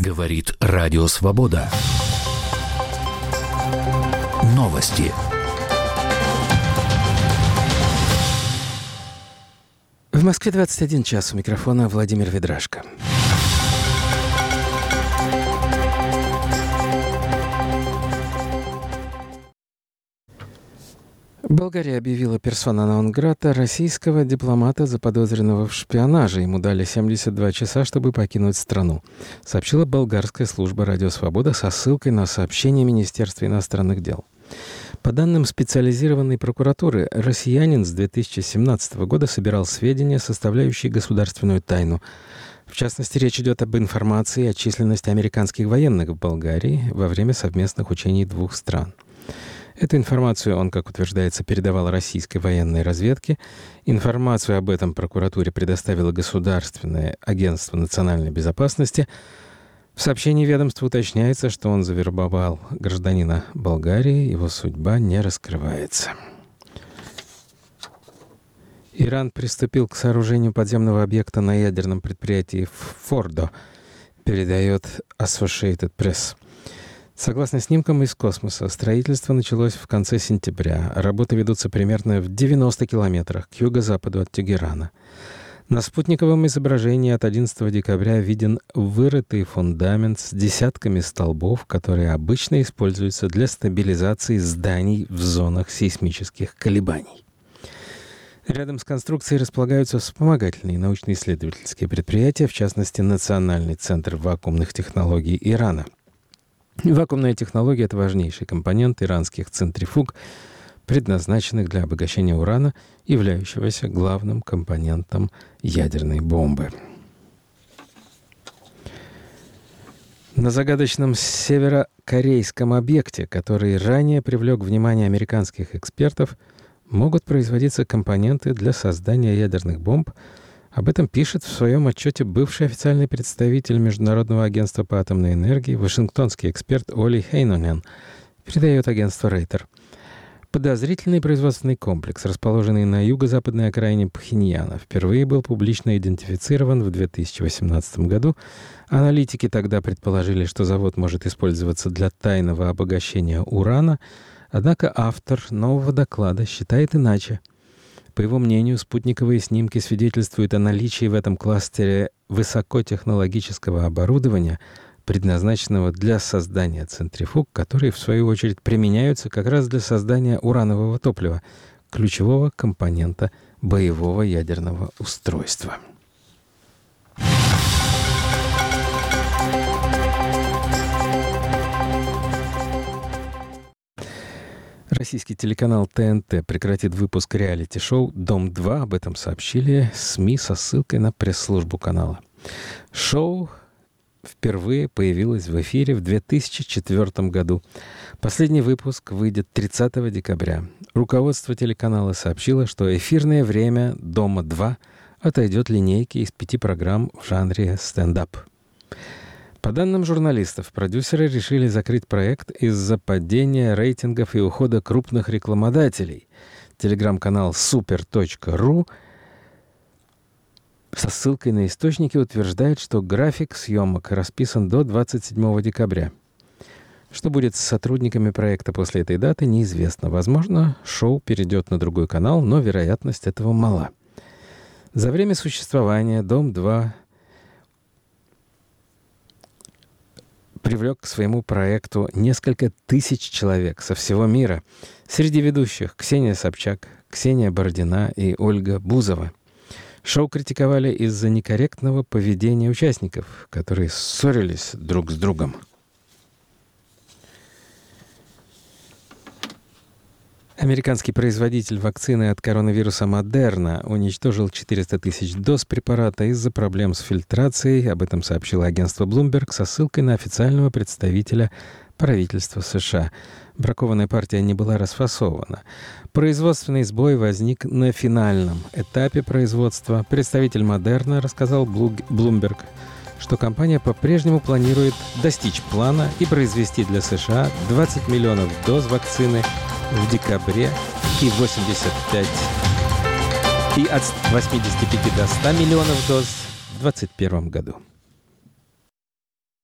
Говорит Радио Свобода. Новости. В Москве 21 час. У микрофона Владимир Ведрашко. Болгария объявила персона нон-грата российского дипломата, заподозренного в шпионаже. Ему дали 72 часа, чтобы покинуть страну, сообщила болгарская служба «Радио Свобода» со ссылкой на сообщение Министерства иностранных дел. По данным специализированной прокуратуры, россиянин с 2017 года собирал сведения, составляющие государственную тайну. В частности, речь идет об информации о численности американских военных в Болгарии во время совместных учений двух стран. Эту информацию он, как утверждается, передавал российской военной разведке. Информацию об этом прокуратуре предоставило Государственное агентство национальной безопасности. В сообщении ведомства уточняется, что он завербовал гражданина Болгарии. Его судьба не раскрывается. Иран приступил к сооружению подземного объекта на ядерном предприятии Фордо, передает Associated Press. Согласно снимкам из космоса, строительство началось в конце сентября. Работы ведутся примерно в 90 километрах к юго-западу от Тегерана. На спутниковом изображении от 11 декабря виден вырытый фундамент с десятками столбов, которые обычно используются для стабилизации зданий в зонах сейсмических колебаний. Рядом с конструкцией располагаются вспомогательные научно-исследовательские предприятия, в частности, Национальный центр вакуумных технологий Ирана. Вакуумная технология — это важнейший компонент иранских центрифуг, предназначенных для обогащения урана, являющегося главным компонентом ядерной бомбы. На загадочном северокорейском объекте, который ранее привлек внимание американских экспертов, могут производиться компоненты для создания ядерных бомб. Об этом пишет в своем отчете бывший официальный представитель Международного агентства по атомной энергии, вашингтонский эксперт Оли Хейнонен, передает агентство Рейтер. Подозрительный производственный комплекс, расположенный на юго-западной окраине Пхеньяна, впервые был публично идентифицирован в 2018 году. Аналитики тогда предположили, что завод может использоваться для тайного обогащения урана, однако автор нового доклада считает иначе. По его мнению, спутниковые снимки свидетельствуют о наличии в этом кластере высокотехнологического оборудования, предназначенного для создания центрифуг, которые, в свою очередь, применяются как раз для создания уранового топлива, ключевого компонента боевого ядерного устройства. Российский телеканал ТНТ прекратит выпуск реалити-шоу «Дом-2». Об этом сообщили СМИ со ссылкой на пресс-службу канала. Шоу впервые появилось в эфире в 2004 году. Последний выпуск выйдет 30 декабря. Руководство телеканала сообщило, что эфирное время «Дома-2» отойдет линейке из 5 программ в жанре стендап. По данным журналистов, продюсеры решили закрыть проект из-за падения рейтингов и ухода крупных рекламодателей. Телеграм-канал super.ru со ссылкой на источники утверждает, что график съемок расписан до 27 декабря. Что будет с сотрудниками проекта после этой даты, неизвестно. Возможно, шоу перейдет на другой канал, но вероятность этого мала. За время существования «Дом-2» привлек к своему проекту несколько тысяч человек со всего мира. Среди ведущих Ксения Собчак, Ксения Бородина и Ольга Бузова. Шоу критиковали из-за некорректного поведения участников, которые ссорились друг с другом. Американский производитель вакцины от коронавируса Модерна уничтожил 400 тысяч доз препарата из-за проблем с фильтрацией. Об этом сообщило агентство Bloomberg со ссылкой на официального представителя правительства США. Бракованная партия не была расфасована. Производственный сбой возник на финальном этапе производства. Представитель Модерна рассказал Bloomberg, что компания по-прежнему планирует достичь плана и произвести для США 20 миллионов доз вакцины в декабре и от 85 до 100 миллионов доз в 2021 году.